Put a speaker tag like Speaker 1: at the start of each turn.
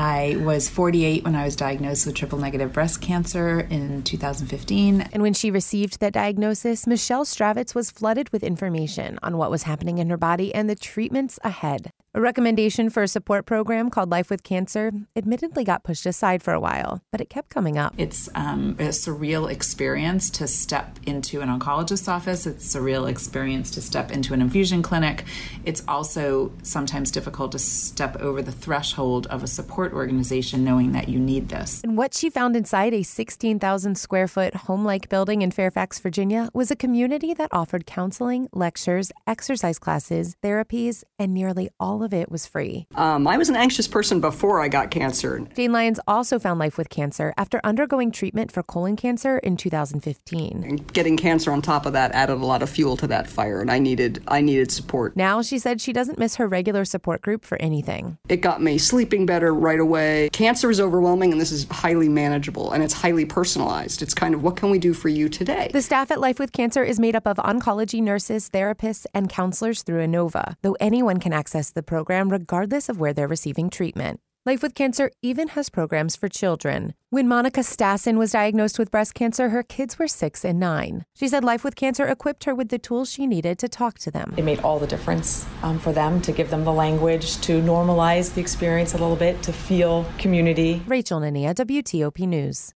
Speaker 1: I was 48 when I was diagnosed with triple-negative breast cancer in 2015.
Speaker 2: And when she received that diagnosis, Michelle Stravitz was flooded with information on what was happening in her body and the treatments ahead. A recommendation for a support program called Life with Cancer admittedly got pushed aside for a while, but it kept coming up.
Speaker 1: It's a surreal experience to step into an oncologist's office. It's a surreal experience to step into an infusion clinic. It's also sometimes difficult to step over the threshold of a support organization knowing that you need this.
Speaker 2: And what she found inside a 16,000 square foot home-like building in Fairfax, Virginia, was a community that offered counseling, lectures, exercise classes, therapies, and nearly all of it was free.
Speaker 3: I was an anxious person before I got cancer.
Speaker 2: Jane Lyons also found Life with Cancer after undergoing treatment for colon cancer in 2015.
Speaker 3: And getting cancer on top of that added a lot of fuel to that fire, and I needed support.
Speaker 2: Now she said she doesn't miss her regular support group for anything.
Speaker 3: It got me sleeping better right away. Cancer is overwhelming, and this is highly manageable, and it's highly personalized. It's kind of, what can we do for you today?
Speaker 2: The staff at Life with Cancer is made up of oncology nurses, therapists, and counselors through Inova, though anyone can access the program regardless of where they're receiving treatment. Life with Cancer even has programs for children. When Monica Stassen was diagnosed with breast cancer, her kids were 6 and 9. She said Life with Cancer equipped her with the tools she needed to talk to them.
Speaker 4: It made all the difference for them, to give them the language, to normalize the experience a little bit, to feel community.
Speaker 2: Rachel Nania, WTOP News.